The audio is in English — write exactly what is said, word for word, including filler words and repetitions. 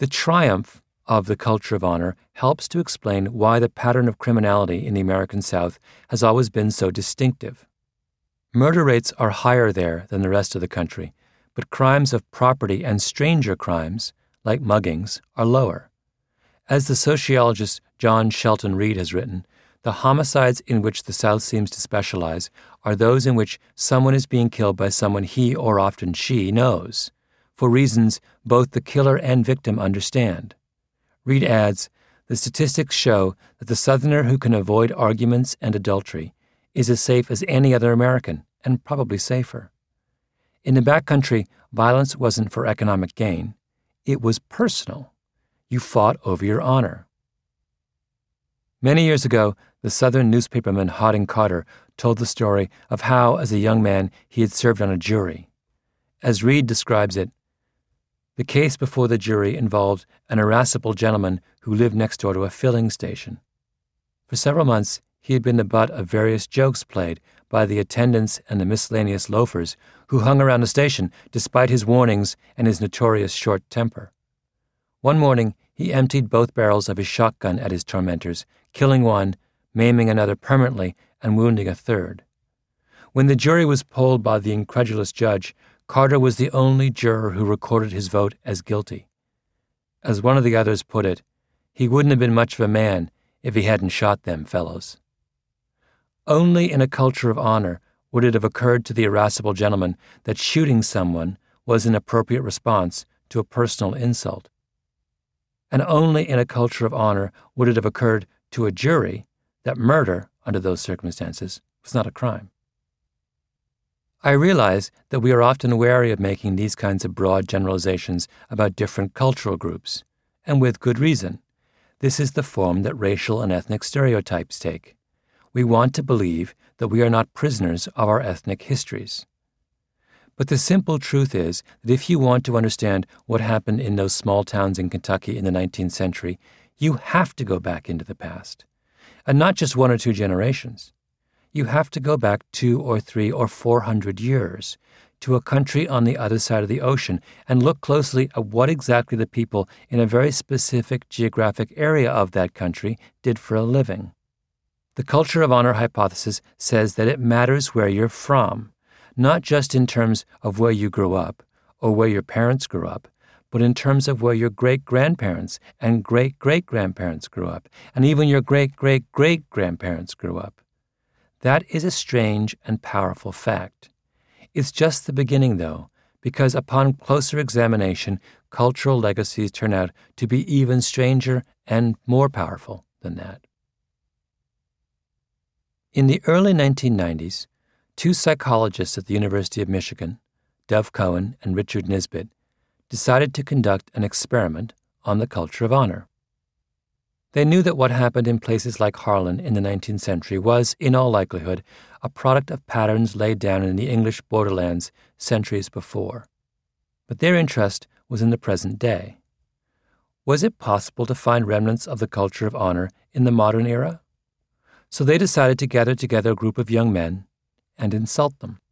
The triumph of the culture of honor helps to explain why the pattern of criminality in the American South has always been so distinctive. Murder rates are higher there than the rest of the country, but crimes of property and stranger crimes, like muggings, are lower. As the sociologist John Shelton Reed has written, the homicides in which the South seems to specialize are those in which someone is being killed by someone he, or often she, knows, for reasons both the killer and victim understand. Reed adds, the statistics show that the Southerner who can avoid arguments and adultery is as safe as any other American, and probably safer. In the backcountry, violence wasn't for economic gain. It was personal. You fought over your honor. Many years ago, the Southern newspaperman Harding Carter told the story of how, as a young man, he had served on a jury. As Reed describes it, the case before the jury involved an irascible gentleman who lived next door to a filling station. For several months, he had been the butt of various jokes played by the attendants and the miscellaneous loafers who hung around the station despite his warnings and his notorious short temper. One morning, he emptied both barrels of his shotgun at his tormentors, killing one, maiming another permanently, and wounding a third. When the jury was polled by the incredulous judge, Carter was the only juror who recorded his vote as guilty. As one of the others put it, he wouldn't have been much of a man if he hadn't shot them fellows. Only in a culture of honor would it have occurred to the irascible gentleman that shooting someone was an appropriate response to a personal insult. And only in a culture of honor would it have occurred to a jury that murder, under those circumstances, was not a crime. I realize that we are often wary of making these kinds of broad generalizations about different cultural groups, and with good reason. This is the form that racial and ethnic stereotypes take. We want to believe that we are not prisoners of our ethnic histories. But the simple truth is that if you want to understand what happened in those small towns in Kentucky in the nineteenth century, you have to go back into the past. And not just one or two generations. You have to go back two or three or four hundred years to a country on the other side of the ocean and look closely at what exactly the people in a very specific geographic area of that country did for a living. The culture of honor hypothesis says that it matters where you're from, not just in terms of where you grew up or where your parents grew up, but in terms of where your great-grandparents and great-great-grandparents grew up, and even your great-great-great-grandparents grew up. That is a strange and powerful fact. It's just the beginning, though, because upon closer examination, cultural legacies turn out to be even stranger and more powerful than that. In the early nineteen nineties, two psychologists at the University of Michigan, Dov Cohen and Richard Nisbett, decided to conduct an experiment on the culture of honor. They knew that what happened in places like Harlan in the nineteenth century was, in all likelihood, a product of patterns laid down in the English borderlands centuries before. But their interest was in the present day. Was it possible to find remnants of the culture of honor in the modern era? So they decided to gather together a group of young men and insult them.